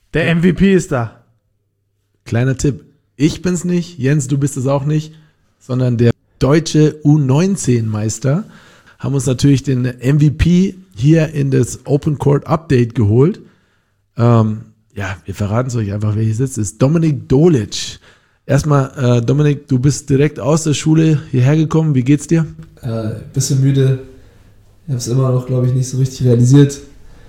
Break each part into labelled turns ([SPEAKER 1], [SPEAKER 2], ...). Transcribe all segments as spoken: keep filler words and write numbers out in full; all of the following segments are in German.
[SPEAKER 1] Der M V P ist da.
[SPEAKER 2] Kleiner Tipp. Ich bin's nicht, Jens, du bist es auch nicht, sondern der deutsche U neunzehn Meister haben uns natürlich den M V P hier in das Open Court Update geholt. Ähm, ja, wir verraten es euch einfach, wer hier sitzt, ist Dominik Dolic. Erstmal, äh, Dominik, du bist direkt aus der Schule hierher gekommen. Wie geht's dir?
[SPEAKER 3] Äh, bisschen müde. Ich habe es immer noch, glaube ich, nicht so richtig realisiert.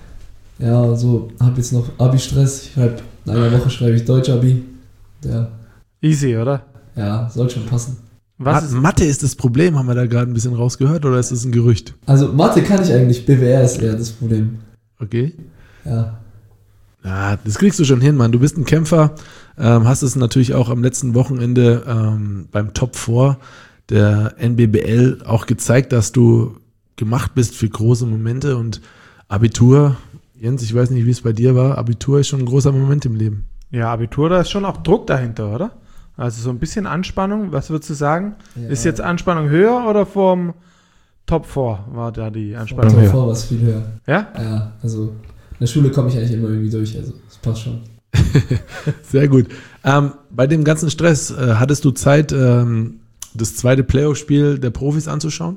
[SPEAKER 3] Ja, so habe jetzt noch Abi-Stress. Ich schreibe, in einer Woche schreibe ich Deutsch-Abi. Ja.
[SPEAKER 1] Easy, oder?
[SPEAKER 3] Ja, soll schon passen.
[SPEAKER 1] Was ist
[SPEAKER 2] Mathe ist das Problem, haben wir da gerade ein bisschen rausgehört, oder ist das ein Gerücht?
[SPEAKER 3] Also Mathe kann ich eigentlich, B W R ist eher das Problem.
[SPEAKER 2] Okay.
[SPEAKER 3] Ja.
[SPEAKER 2] Ja, das kriegst du schon hin, Mann. Du bist ein Kämpfer, ähm, hast es natürlich auch am letzten Wochenende ähm, beim Top vier der N B B L auch gezeigt, dass du gemacht bist für große Momente und Abitur, Jens, ich weiß nicht, wie es bei dir war, Abitur ist schon ein großer Moment im Leben.
[SPEAKER 1] Ja, Abitur, da ist schon auch Druck dahinter, oder? Also so ein bisschen Anspannung, was würdest du sagen?
[SPEAKER 3] Ja.
[SPEAKER 1] Ist jetzt Anspannung höher oder vom Top vier war da die Anspannung
[SPEAKER 3] Top
[SPEAKER 1] höher?
[SPEAKER 3] vier war es viel höher.
[SPEAKER 1] Ja?
[SPEAKER 3] Ja, also in der Schule komme ich eigentlich immer irgendwie durch, also das passt schon.
[SPEAKER 2] Sehr gut. Ähm, bei dem ganzen Stress, äh, hattest du Zeit, ähm, das zweite Playoff-Spiel der Profis anzuschauen?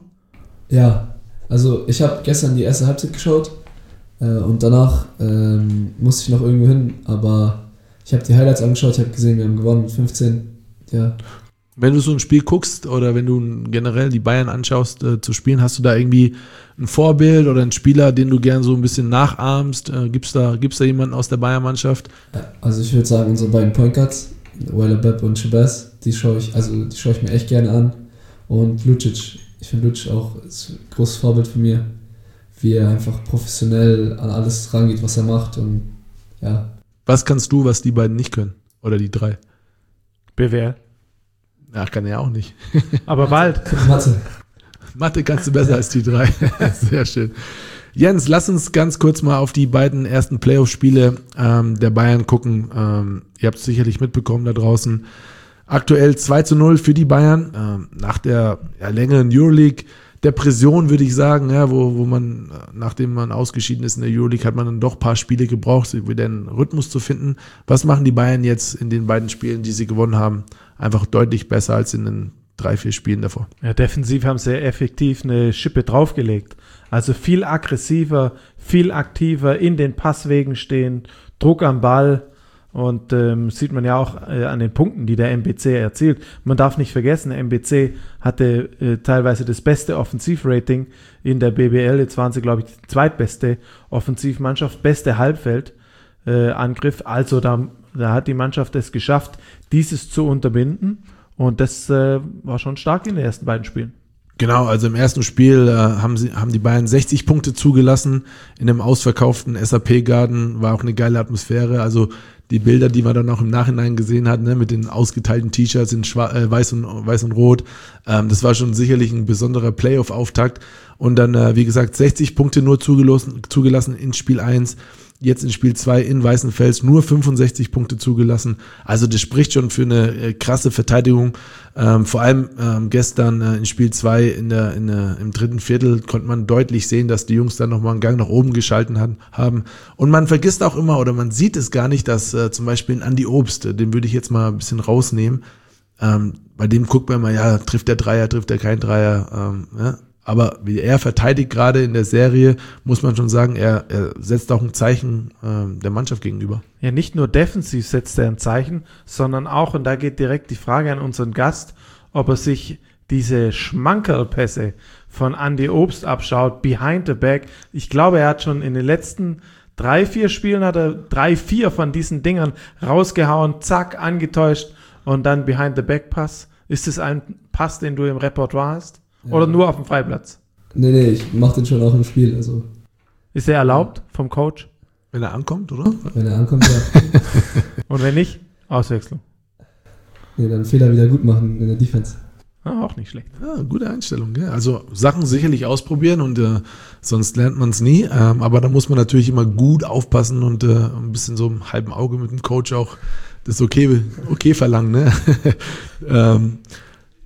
[SPEAKER 3] Ja, also ich habe gestern die erste Halbzeit geschaut äh, und danach ähm, musste ich noch irgendwo hin, aber ich habe die Highlights angeschaut, ich habe gesehen, wir haben gewonnen, fünfzehn, ja.
[SPEAKER 2] Wenn du so ein Spiel guckst oder wenn du generell die Bayern anschaust äh, zu spielen, hast du da irgendwie ein Vorbild oder einen Spieler, den du gern so ein bisschen nachahmst? Äh, gibt's da, gibt's da jemanden aus der Bayern-Mannschaft?
[SPEAKER 3] Ja, also ich würde sagen, unsere beiden Point Guards, Weiler Bepp und Shabazz, die schaue ich, also die schaue ich mir echt gerne an. Und Lucic, ich finde Lucic auch ist ein großes Vorbild für mir, wie er einfach professionell an alles rangeht, was er macht und ja.
[SPEAKER 2] Was kannst du, was die beiden nicht können? Oder die drei?
[SPEAKER 1] B W R.
[SPEAKER 2] Ach, kann er auch nicht.
[SPEAKER 1] Aber bald.
[SPEAKER 3] Mathe.
[SPEAKER 2] Mathe kannst du besser als die drei. Sehr schön. Jens, lass uns ganz kurz mal auf die beiden ersten Playoff-Spiele ähm, der Bayern gucken. Ähm, ihr habt es sicherlich mitbekommen da draußen. Aktuell zwei zu null für die Bayern. Ähm, nach der ja, längeren Euroleague-Depression würde ich sagen, ja, wo, wo man, nachdem man ausgeschieden ist in der Euroleague, hat man dann doch ein paar Spiele gebraucht, wieder einen Rhythmus zu finden. Was machen die Bayern jetzt in den beiden Spielen, die sie gewonnen haben? Einfach deutlich besser als in den drei, vier Spielen davor.
[SPEAKER 1] Ja, defensiv haben sie effektiv eine Schippe draufgelegt. Also viel aggressiver, viel aktiver, in den Passwegen stehen, Druck am Ball und ähm, sieht man ja auch äh, an den Punkten, die der M B C erzielt. Man darf nicht vergessen, der M B C hatte äh, teilweise das beste Offensivrating in der B B L. Jetzt waren sie, glaube ich, die zweitbeste Offensivmannschaft, beste Halbfeldangriff. Äh, also da, da hat die Mannschaft es geschafft, dieses zu unterbinden. Und das äh, war schon stark in den ersten beiden Spielen.
[SPEAKER 2] Genau, also im ersten Spiel äh, haben sie haben die Bayern sechzig Punkte zugelassen. In einem ausverkauften S A P-Garden war auch eine geile Atmosphäre. Also die Bilder, die man dann auch im Nachhinein gesehen hat, ne, mit den ausgeteilten T-Shirts in Schwa- äh, weiß, und, weiß und Rot, ähm, das war schon sicherlich ein besonderer Playoff-Auftakt. Und dann, äh, wie gesagt, sechzig Punkte nur zugelassen, zugelassen in Spiel eins. Jetzt in Spiel zwei in Weißenfels nur fünfundsechzig Punkte zugelassen. Also das spricht schon für eine äh, krasse Verteidigung. Ähm, vor allem ähm, gestern äh, in Spiel zwei in der, in der, im dritten Viertel konnte man deutlich sehen, dass die Jungs dann nochmal einen Gang nach oben geschalten hat, haben. Und man vergisst auch immer oder man sieht es gar nicht, dass äh, zum Beispiel ein Andi Obst, äh, den würde ich jetzt mal ein bisschen rausnehmen, ähm, bei dem guckt man mal, ja, trifft der Dreier, trifft der kein Dreier, ähm, ja. Aber wie er verteidigt gerade in der Serie, muss man schon sagen, er, er setzt auch ein Zeichen äh, der Mannschaft gegenüber.
[SPEAKER 1] Ja, nicht nur defensiv setzt er ein Zeichen, sondern auch, und da geht direkt die Frage an unseren Gast, ob er sich diese Schmankerlpässe von Andi Obst abschaut, behind the back. Ich glaube, er hat schon in den letzten drei, vier Spielen hat er drei, vier von diesen Dingern rausgehauen, zack, angetäuscht und dann behind the back Pass. Ist es ein Pass, den du im Repertoire hast?
[SPEAKER 3] Ja.
[SPEAKER 1] Oder nur auf dem Freiplatz?
[SPEAKER 3] Nee, nee, ich mach den schon auch im Spiel, also.
[SPEAKER 1] Ist er erlaubt vom Coach?
[SPEAKER 2] Wenn er ankommt, oder?
[SPEAKER 3] Wenn er ankommt, ja.
[SPEAKER 1] Und wenn nicht, Auswechslung.
[SPEAKER 3] Nee, dann Fehler wieder gut machen in der Defense.
[SPEAKER 1] Ah, auch nicht schlecht.
[SPEAKER 2] Ja, gute Einstellung. Gell? Also Sachen sicherlich ausprobieren und äh, sonst lernt man es nie. Ähm, aber da muss man natürlich immer gut aufpassen und äh, ein bisschen so im halben Auge mit dem Coach auch das okay, okay verlangen. Ne? ähm,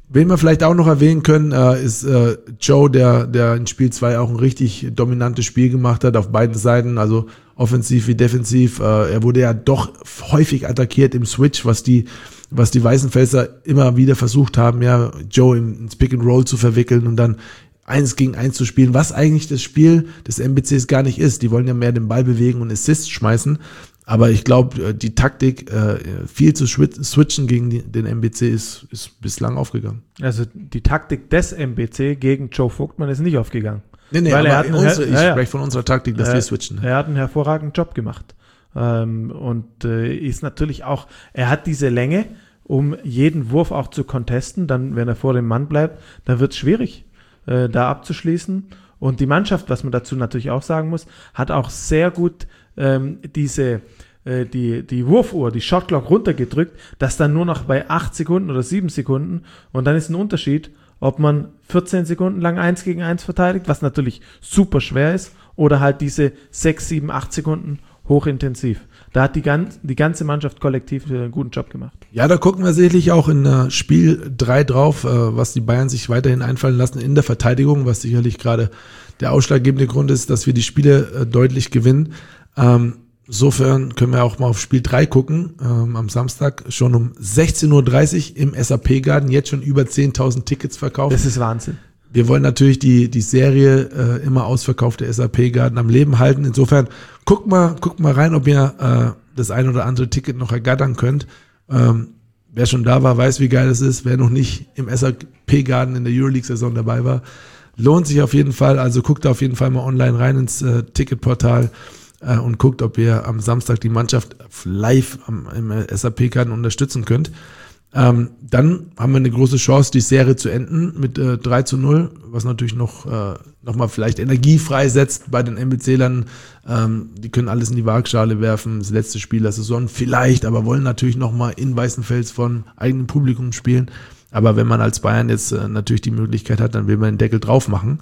[SPEAKER 2] Wen wir vielleicht auch noch erwähnen können, äh, ist äh, Joe, der, der in Spiel zwei auch ein richtig dominantes Spiel gemacht hat, auf beiden Seiten, also offensiv wie defensiv. Äh, er wurde ja doch häufig attackiert im Switch, was die, was die Weißenfelser immer wieder versucht haben, ja, Joe ins Pick and Roll zu verwickeln und dann eins gegen eins zu spielen, was eigentlich das Spiel des M B Cs gar nicht ist. Die wollen ja mehr den Ball bewegen und Assists schmeißen. Aber ich glaube, die Taktik, viel zu switchen gegen den M B C ist, ist bislang aufgegangen.
[SPEAKER 1] Also die Taktik des M B C gegen Joe Vogtmann ist nicht aufgegangen.
[SPEAKER 2] Nee, nee,
[SPEAKER 1] weil
[SPEAKER 2] aber
[SPEAKER 1] er hat
[SPEAKER 2] unsere,
[SPEAKER 1] einen,
[SPEAKER 2] ich
[SPEAKER 1] ja,
[SPEAKER 2] spreche von unserer Taktik, dass
[SPEAKER 1] er,
[SPEAKER 2] wir switchen.
[SPEAKER 1] Er hat einen hervorragenden Job gemacht. Ähm, und äh, ist natürlich auch, er hat diese Länge, um jeden Wurf auch zu contesten. Dann, wenn er vor dem Mann bleibt, dann wird es schwierig, äh, da abzuschließen. Und die Mannschaft, was man dazu natürlich auch sagen muss, hat auch sehr gut ähm, diese äh, die, die Wurfuhr, die Shotclock runtergedrückt, dass dann nur noch bei acht Sekunden oder sieben Sekunden und dann ist ein Unterschied, ob man vierzehn Sekunden lang eins gegen eins verteidigt, was natürlich super schwer ist, oder halt diese sechs, sieben, acht Sekunden hochintensiv. Da hat die, ganz, die ganze Mannschaft kollektiv einen guten Job gemacht.
[SPEAKER 2] Ja, da gucken wir sicherlich auch in uh, Spiel drei drauf, uh, was die Bayern sich weiterhin einfallen lassen in der Verteidigung, was sicherlich gerade der ausschlaggebende Grund ist, dass wir die Spiele uh, deutlich gewinnen. Ähm, insofern können wir auch mal auf Spiel drei gucken, ähm, am Samstag schon um sechzehn Uhr dreißig im S A P-Garden, jetzt schon über zehntausend Tickets verkauft.
[SPEAKER 1] Das ist Wahnsinn.
[SPEAKER 2] Wir wollen natürlich die, die Serie äh, immer ausverkaufte S A P-Garden am Leben halten. Insofern guckt mal, guckt mal rein, ob ihr äh, das ein oder andere Ticket noch ergattern könnt. Ähm, wer schon da war, weiß, wie geil es ist. Wer noch nicht im S A P-Garden in der Euroleague-Saison dabei war, lohnt sich auf jeden Fall. Also guckt da auf jeden Fall mal online rein ins äh, Ticketportal äh, und guckt, ob ihr am Samstag die Mannschaft live am, im S A P-Garden unterstützen könnt. Ähm, dann haben wir eine große Chance, die Serie zu enden mit äh, drei zu null, was natürlich noch, äh, noch mal vielleicht Energie freisetzt bei den M B C-Lern. Ähm, die können alles in die Waagschale werfen, das letzte Spiel der Saison vielleicht, aber wollen natürlich noch mal in Weißenfels von eigenem Publikum spielen. Aber wenn man als Bayern jetzt äh, natürlich die Möglichkeit hat, dann will man den Deckel drauf machen.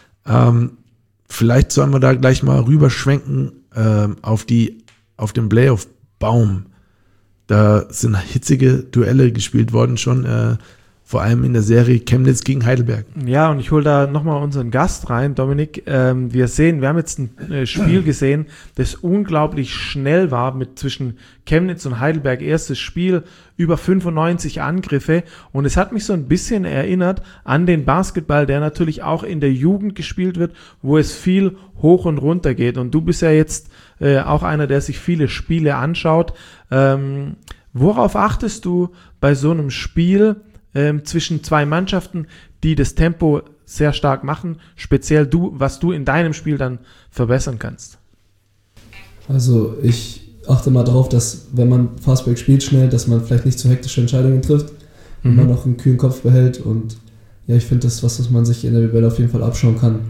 [SPEAKER 2] Ähm, vielleicht sollen wir da gleich mal rüberschwenken äh, auf, die, auf den Playoff-Baum. Da sind hitzige Duelle gespielt worden schon, äh, vor allem in der Serie Chemnitz gegen Heidelberg.
[SPEAKER 1] Ja, und ich hole da nochmal unseren Gast rein, Dominik. Ähm, wir sehen, wir haben jetzt ein äh, Spiel gesehen, das unglaublich schnell war mit zwischen Chemnitz und Heidelberg. Erstes Spiel, über fünfundneunzig Angriffe. Und es hat mich so ein bisschen erinnert an den Basketball, der natürlich auch in der Jugend gespielt wird, wo es viel hoch und runter geht. Und du bist ja jetzt äh, auch einer, der sich viele Spiele anschaut. Ähm, worauf achtest du bei so einem Spiel ähm, zwischen zwei Mannschaften, die das Tempo sehr stark machen, speziell du, was du in deinem Spiel dann verbessern kannst?
[SPEAKER 3] Also ich achte mal darauf, dass wenn man Fastbreak spielt schnell, dass man vielleicht nicht zu hektische Entscheidungen trifft, wenn mhm. man noch einen kühlen Kopf behält, und ja, ich finde, das ist was, was man sich in der B B L auf jeden Fall abschauen kann.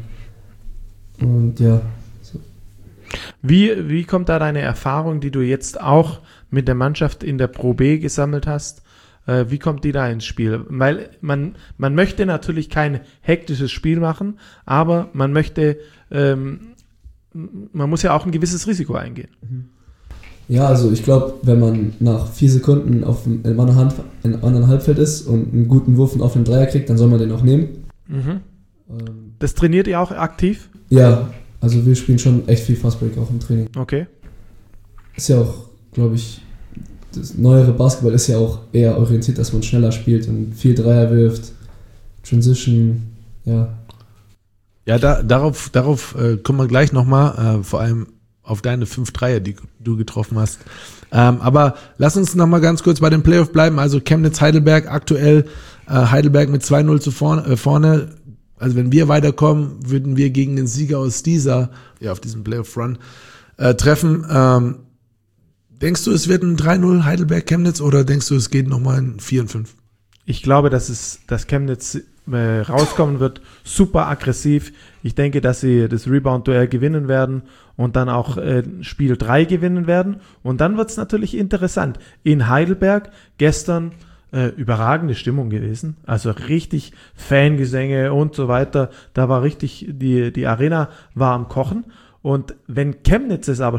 [SPEAKER 3] Und ja. So.
[SPEAKER 1] Wie, wie kommt da deine Erfahrung, die du jetzt auch mit der Mannschaft in der Pro B gesammelt hast, äh, wie kommt die da ins Spiel? Weil man, man möchte natürlich kein hektisches Spiel machen, aber man möchte, ähm, man muss ja auch ein gewisses Risiko eingehen.
[SPEAKER 3] Ja, also ich glaube, wenn man nach vier Sekunden auf einem anderen, Hand, in einem anderen Halbfeld ist und einen guten Wurf und auf einen Dreier kriegt, dann soll man den auch nehmen.
[SPEAKER 1] Mhm. Ähm, das trainiert ihr auch aktiv?
[SPEAKER 3] Ja, also wir spielen schon echt viel Fastbreak auch im Training.
[SPEAKER 1] Okay.
[SPEAKER 3] Ist ja auch, glaube ich, das neuere Basketball ist ja auch eher orientiert, dass man schneller spielt und viel Dreier wirft, Transition, ja.
[SPEAKER 2] Ja, da, darauf, darauf äh, kommen wir gleich nochmal, äh, vor allem auf deine fünf Dreier, die du getroffen hast. Ähm, aber lass uns nochmal ganz kurz bei dem Playoff bleiben. Also Chemnitz-Heidelberg aktuell, äh, Heidelberg mit zwei null zu vorne, äh, vorne. Also wenn wir weiterkommen, würden wir gegen den Sieger aus dieser, ja, auf diesem Playoff-Run äh, treffen. Ähm, denkst du, es wird ein drei null Heidelberg-Chemnitz oder denkst du, es geht nochmal ein vier und fünf?
[SPEAKER 1] Ich glaube, dass es, dass Chemnitz äh, rauskommen wird, super aggressiv. Ich denke, dass sie das Rebound-Duell gewinnen werden und dann auch äh, Spiel drei gewinnen werden. Und dann wird es natürlich interessant. In Heidelberg gestern Äh, überragende Stimmung gewesen, also richtig Fangesänge und so weiter, da war richtig, die, die Arena war am Kochen, und wenn Chemnitz es aber schafft,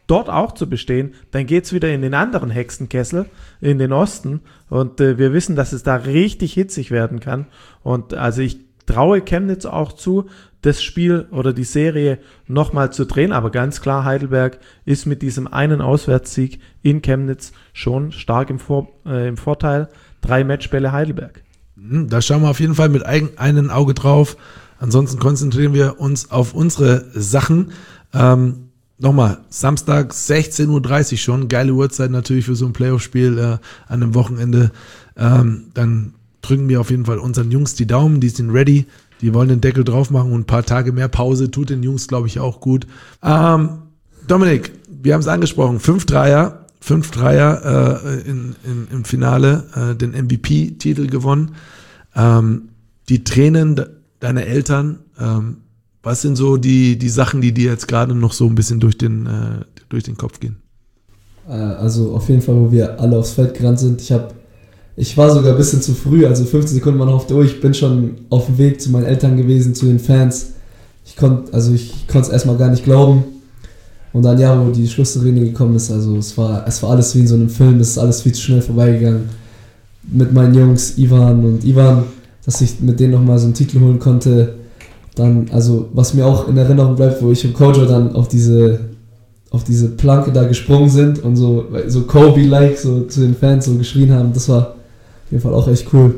[SPEAKER 1] dort auch zu bestehen, dann geht es wieder in den anderen Hexenkessel, in den Osten. Und äh, wir wissen, dass es da richtig hitzig werden kann. Und also ich traue Chemnitz auch zu, das Spiel oder die Serie nochmal zu drehen. Aber ganz klar, Heidelberg ist mit diesem einen Auswärtssieg in Chemnitz schon stark im, Vor- äh, im Vorteil. Drei Matchbälle Heidelberg.
[SPEAKER 2] Da schauen wir auf jeden Fall mit ein, einem Auge drauf. Ansonsten konzentrieren wir uns auf unsere Sachen. Ähm, nochmal, Samstag sechzehn Uhr dreißig schon. Geile Uhrzeit natürlich für so ein Playoff-Spiel äh, an einem Wochenende. Ähm, dann drücken wir auf jeden Fall unseren Jungs die Daumen. Die sind ready. Die wollen den Deckel drauf machen und ein paar Tage mehr Pause tut den Jungs, glaube ich, auch gut. Ähm, Dominik, wir haben es angesprochen. Fünf Dreier. Fünf Dreier äh, in, in, im Finale, äh, den M V P-Titel gewonnen. Ähm, die Tränen de- deiner Eltern, ähm, was sind so die, die Sachen, die dir jetzt gerade noch so ein bisschen durch den, äh, durch den Kopf gehen?
[SPEAKER 3] Äh, also auf jeden Fall, wo wir alle aufs Feld gerannt sind. Ich hab, ich war sogar ein bisschen zu früh, also fünfzehn Sekunden waren noch auf der Uhr. Ich bin schon auf dem Weg zu meinen Eltern gewesen, zu den Fans. Ich konnte, also ich konnte es erstmal gar nicht glauben. Und dann, ja, wo die Schlusssirene gekommen ist, also es war, es war alles wie in so einem Film, es ist alles viel zu schnell vorbeigegangen. Mit meinen Jungs, Ivan und Ivan, dass ich mit denen nochmal so einen Titel holen konnte. Dann, also, was mir auch in Erinnerung bleibt, wo ich und Kojo dann auf diese, auf diese Planke da gesprungen sind und so, so Kobe-like so zu den Fans so geschrien haben, das war auf jeden Fall auch echt cool.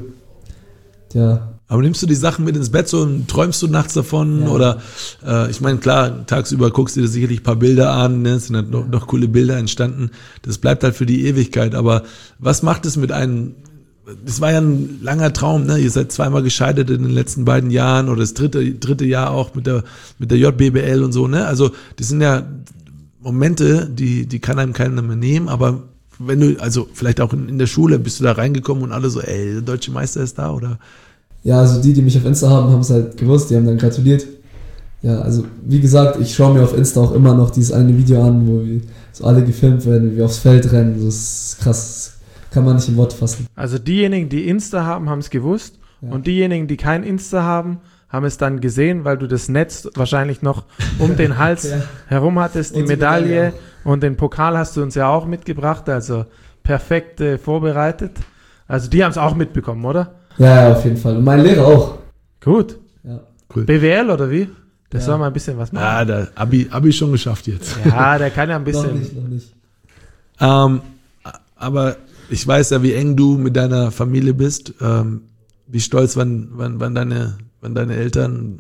[SPEAKER 3] Ja.
[SPEAKER 2] Aber nimmst du die Sachen mit ins Bett so und träumst du nachts davon? Ja. Oder, äh, ich meine, klar, tagsüber guckst du dir sicherlich ein paar Bilder an, ne? Es sind halt noch, noch coole Bilder entstanden. Das bleibt halt für die Ewigkeit. Aber was macht es mit einem, das war ja ein langer Traum, ne? Ihr seid zweimal gescheitert in den letzten beiden Jahren oder das dritte, dritte Jahr auch mit der, mit der J B B L und so, ne? Also, das sind ja Momente, die, die kann einem keiner mehr nehmen, aber wenn du, also vielleicht auch in, in der Schule, bist du da reingekommen und alle so, ey, der deutsche Meister ist da, oder?
[SPEAKER 3] Ja, also die, die mich auf Insta haben, haben es halt gewusst, die haben dann gratuliert. Ja, also wie gesagt, ich schaue mir auf Insta auch immer noch dieses eine Video an, wo wir so alle gefilmt werden, wie wir aufs Feld rennen. Das ist krass, das kann man nicht in Worte fassen.
[SPEAKER 1] Also diejenigen, die Insta haben, haben es gewusst. Ja. Und diejenigen, die kein Insta haben, haben es dann gesehen, weil du das Netz wahrscheinlich noch um den Hals ja. herum hattest, die und Medaille, Medaille und den Pokal hast du uns ja auch mitgebracht, also perfekt äh, vorbereitet. Also die haben es auch mitbekommen, oder?
[SPEAKER 3] Ja, ja, auf jeden Fall. Und mein Lehrer auch.
[SPEAKER 1] Gut.
[SPEAKER 3] Ja.
[SPEAKER 1] Cool. B W L oder wie? Der
[SPEAKER 3] ja.
[SPEAKER 1] soll mal ein bisschen was machen.
[SPEAKER 2] Ah, der Abi, Abi schon geschafft jetzt.
[SPEAKER 1] Ja, der kann ja ein bisschen.
[SPEAKER 3] Noch nicht, noch nicht.
[SPEAKER 2] Ähm, aber ich weiß ja, wie eng du mit deiner Familie bist. Ähm, wie stolz waren, waren, waren, deine, waren deine Eltern?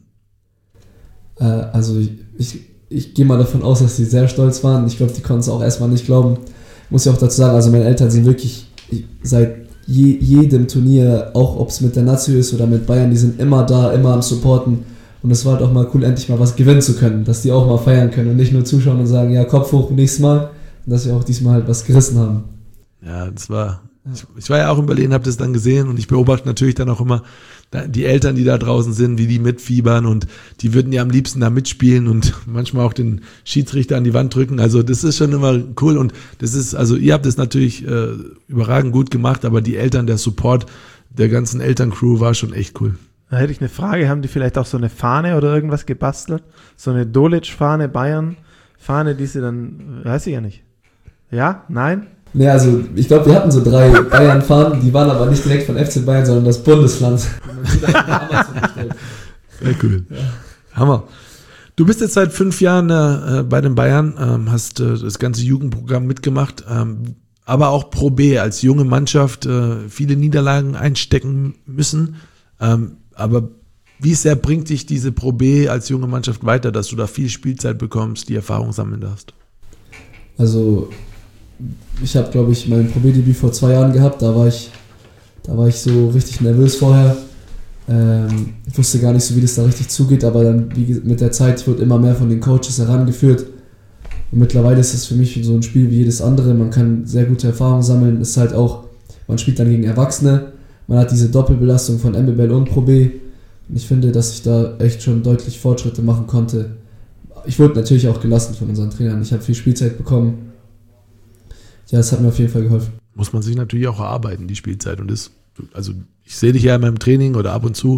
[SPEAKER 3] Äh, also ich, ich, ich gehe mal davon aus, dass sie sehr stolz waren. Ich glaube, die konnten es auch erstmal nicht glauben. Muss ich auch dazu sagen, also meine Eltern sind wirklich seit Je, jedem Turnier, auch ob es mit der Nazio ist oder mit Bayern, die sind immer da, immer am Supporten und es war halt auch mal cool, endlich mal was gewinnen zu können, dass die auch mal feiern können und nicht nur zuschauen und sagen, ja, Kopf hoch, nächstes Mal, und dass wir auch diesmal halt was gerissen haben.
[SPEAKER 2] Ja, das war, ich, ich war ja auch in Berlin, habe das dann gesehen und ich beobachte natürlich dann auch immer die Eltern, die da draußen sind, wie die mitfiebern und die würden ja am liebsten da mitspielen und manchmal auch den Schiedsrichter an die Wand drücken. Also das ist schon immer cool und das ist, also ihr habt das natürlich äh, überragend gut gemacht, aber die Eltern, der Support der ganzen Elterncrew war schon echt cool.
[SPEAKER 1] Da hätte ich eine Frage, haben die vielleicht auch so eine Fahne oder irgendwas gebastelt? So eine Dolic-Fahne, Bayern-Fahne, die sie dann, weiß ich ja nicht. Ja? Nein?
[SPEAKER 3] Ne, also ich glaube, wir hatten so drei Bayern-Fahnen, die waren aber nicht direkt von F C Bayern, sondern das Bundesland.
[SPEAKER 2] Sehr cool. Ja. Hammer. Du bist jetzt seit fünf Jahren äh, bei den Bayern, ähm, hast äh, das ganze Jugendprogramm mitgemacht, ähm, aber auch Pro B als junge Mannschaft äh, viele Niederlagen einstecken müssen. Ähm, aber wie sehr bringt dich diese Pro B als junge Mannschaft weiter, dass du da viel Spielzeit bekommst, die Erfahrung sammeln darfst?
[SPEAKER 3] Also ich habe, glaube ich, mein Pro B-Debüt vor zwei Jahren gehabt, da war ich, da war ich so richtig nervös vorher. Ähm, ich wusste gar nicht so, wie das da richtig zugeht, aber dann wie, mit der Zeit wird immer mehr von den Coaches herangeführt. Und mittlerweile ist es für mich so ein Spiel wie jedes andere. Man kann sehr gute Erfahrungen sammeln. Es ist halt auch, man spielt dann gegen Erwachsene. Man hat diese Doppelbelastung von M B B L und Pro B. Und ich finde, dass ich da echt schon deutlich Fortschritte machen konnte. Ich wurde natürlich auch gelassen von unseren Trainern. Ich habe viel Spielzeit bekommen. Ja, das hat mir auf jeden Fall geholfen.
[SPEAKER 2] Muss man sich natürlich auch erarbeiten, die Spielzeit. Und das, also ich sehe dich ja in meinem Training oder ab und zu,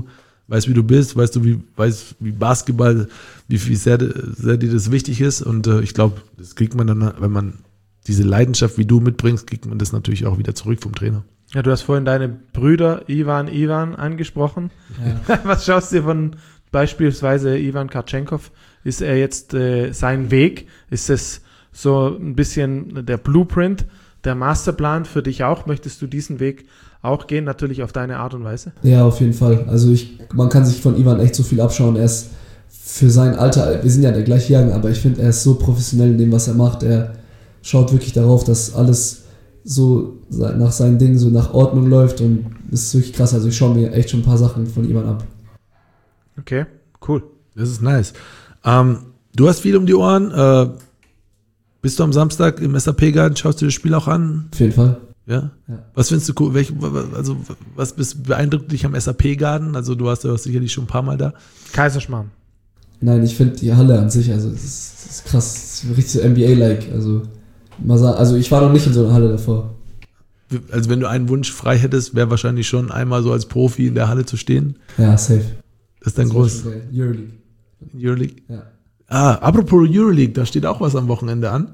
[SPEAKER 2] weiß, wie du bist, weißt du, wie, weiß, wie Basketball, wie, wie sehr, sehr dir das wichtig ist. Und äh, ich glaube, das kriegt man dann, wenn man diese Leidenschaft, wie du mitbringst, kriegt man das natürlich auch wieder zurück vom Trainer.
[SPEAKER 1] Ja, du hast vorhin deine Brüder Ivan, Ivan angesprochen. Ja. Was schaust du dir von beispielsweise Ivan Kartschenkov? Ist er jetzt äh, sein Weg? Ist es so ein bisschen der Blueprint, der Masterplan für dich auch? Möchtest du diesen Weg auch gehen, natürlich auf deine Art und Weise?
[SPEAKER 3] Ja, auf jeden Fall. Also ich, man kann sich von Ivan echt so viel abschauen. Er ist für sein Alter, wir sind ja der gleiche Jahrgang, aber ich finde, er ist so professionell in dem, was er macht. Er schaut wirklich darauf, dass alles so nach seinen Dingen, so nach Ordnung läuft und das ist wirklich krass. Also ich schaue mir echt schon ein paar Sachen von Ivan ab.
[SPEAKER 1] Okay, cool.
[SPEAKER 2] Das ist nice. Ähm, du hast viel um die Ohren. Äh, bist du am Samstag im S A P-Garten? Schaust du das Spiel auch an?
[SPEAKER 3] Auf jeden Fall.
[SPEAKER 2] Ja?
[SPEAKER 3] Ja.
[SPEAKER 2] Was findest du cool? Welch, also, was bist, beeindruckt dich am S A P-Garten? Also, du warst ja sicherlich schon ein paar Mal da.
[SPEAKER 1] Kaiserschmarrn.
[SPEAKER 3] Nein, ich finde die Halle an sich, also, das ist, das ist krass. Das ist richtig so N B A-like. Also, mal sagen, also, ich war noch nicht in so einer Halle davor.
[SPEAKER 2] Also, wenn du einen Wunsch frei hättest, wäre wahrscheinlich schon einmal so als Profi in der Halle zu stehen.
[SPEAKER 3] Ja, safe.
[SPEAKER 2] Das ist dein groß.
[SPEAKER 3] Euroleague.
[SPEAKER 2] Euroleague?
[SPEAKER 3] Ja.
[SPEAKER 2] Ah, apropos Euroleague, da steht auch was am Wochenende an.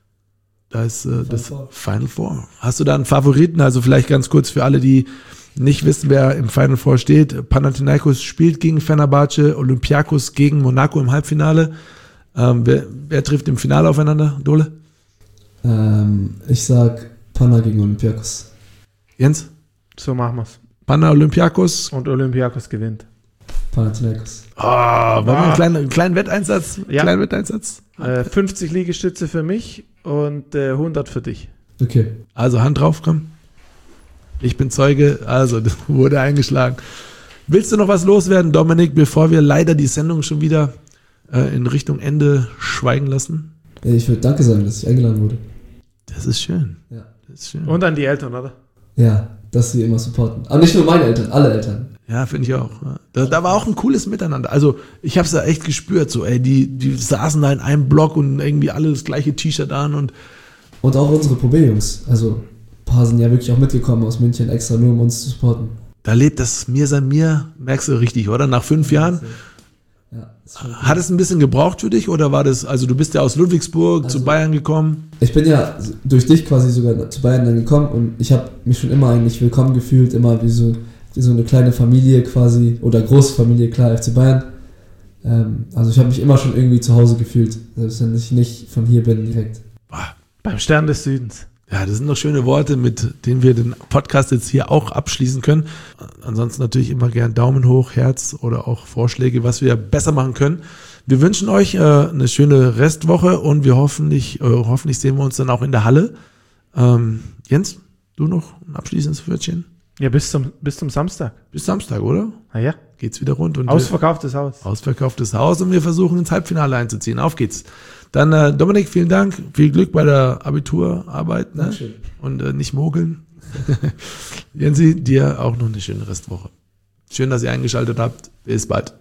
[SPEAKER 2] Da ist äh,
[SPEAKER 3] Final
[SPEAKER 2] das
[SPEAKER 3] Four.
[SPEAKER 2] Final Four. Hast du da einen Favoriten? Also vielleicht ganz kurz für alle, die nicht wissen, wer im Final Four steht. Panathinaikos spielt gegen Fenerbahce, Olympiakos gegen Monaco im Halbfinale. Ähm, wer, wer trifft im Finale aufeinander, Dole?
[SPEAKER 3] Ähm, ich sag Pana gegen Olympiakos.
[SPEAKER 2] Jens?
[SPEAKER 1] So machen wir's.
[SPEAKER 2] Pana, Olympiakos.
[SPEAKER 1] Und Olympiakos gewinnt.
[SPEAKER 3] Panathinaikos.
[SPEAKER 2] Ah, wollen wir einen kleinen, einen kleinen Wetteinsatz?
[SPEAKER 1] Ja.
[SPEAKER 2] Kleinen Wetteinsatz?
[SPEAKER 1] Äh, fünfzig Liegestütze für mich und äh, hundert für dich.
[SPEAKER 3] Okay.
[SPEAKER 2] Also Hand drauf, komm. Ich bin Zeuge, also das wurde eingeschlagen. Willst du noch was loswerden, Dominik, bevor wir leider die Sendung schon wieder äh, in Richtung Ende schweigen lassen?
[SPEAKER 3] Ich würde Danke sagen, dass ich eingeladen wurde.
[SPEAKER 2] Das ist schön.
[SPEAKER 3] Ja.
[SPEAKER 2] Das ist schön.
[SPEAKER 1] Und an die Eltern, oder?
[SPEAKER 3] Ja, dass sie immer supporten. Aber nicht nur meine Eltern, alle Eltern.
[SPEAKER 2] Ja, finde ich auch. Ja. Da, da war auch ein cooles Miteinander. Also ich habe es da echt gespürt. So, ey, die, die saßen da in einem Block und irgendwie alle das gleiche T-Shirt an und
[SPEAKER 3] Und auch unsere Probe-Jungs. Also ein paar sind ja wirklich auch mitgekommen aus München extra nur, um uns zu supporten.
[SPEAKER 2] da lebt das Mir sein Mir, merkst du richtig, oder? Nach fünf Jahren.
[SPEAKER 3] Ja, das ist schon cool.
[SPEAKER 2] Hat es ein bisschen gebraucht für dich oder war das, also du bist ja aus Ludwigsburg
[SPEAKER 3] Also-
[SPEAKER 2] zu Bayern gekommen?
[SPEAKER 3] Ich bin ja durch dich quasi sogar zu Bayern dann gekommen und ich habe mich schon immer eigentlich willkommen gefühlt, immer wie so, wie so eine kleine Familie quasi oder große Familie, klar, F C Bayern. Ähm, also ich habe mich immer schon irgendwie zu Hause gefühlt, selbst wenn ich nicht von hier bin direkt.
[SPEAKER 2] Boah.
[SPEAKER 1] Beim Stern des Südens.
[SPEAKER 2] Ja, das sind doch schöne Worte, mit denen wir den Podcast jetzt hier auch abschließen können. Ansonsten natürlich immer gern Daumen hoch, Herz oder auch Vorschläge, was wir besser machen können. Wir wünschen euch äh, eine schöne Restwoche und wir hoffentlich, äh, hoffentlich sehen wir uns dann auch in der Halle. Ähm, Jens, du noch ein abschließendes Wörtchen?
[SPEAKER 1] Ja, bis zum, bis zum Samstag.
[SPEAKER 2] Bis Samstag, oder?
[SPEAKER 1] Naja,
[SPEAKER 2] Geht's wieder rund. Und wir-
[SPEAKER 1] ausverkauftes Haus.
[SPEAKER 2] Ausverkauftes Haus und wir versuchen ins Halbfinale einzuziehen. Auf geht's. Dann äh, Dominik, vielen Dank. Viel Glück bei der Abiturarbeit. Ne?
[SPEAKER 3] Dankeschön.
[SPEAKER 2] Und äh, nicht mogeln. Jensi, dir auch noch eine schöne Restwoche. Schön, dass ihr eingeschaltet habt. Bis bald.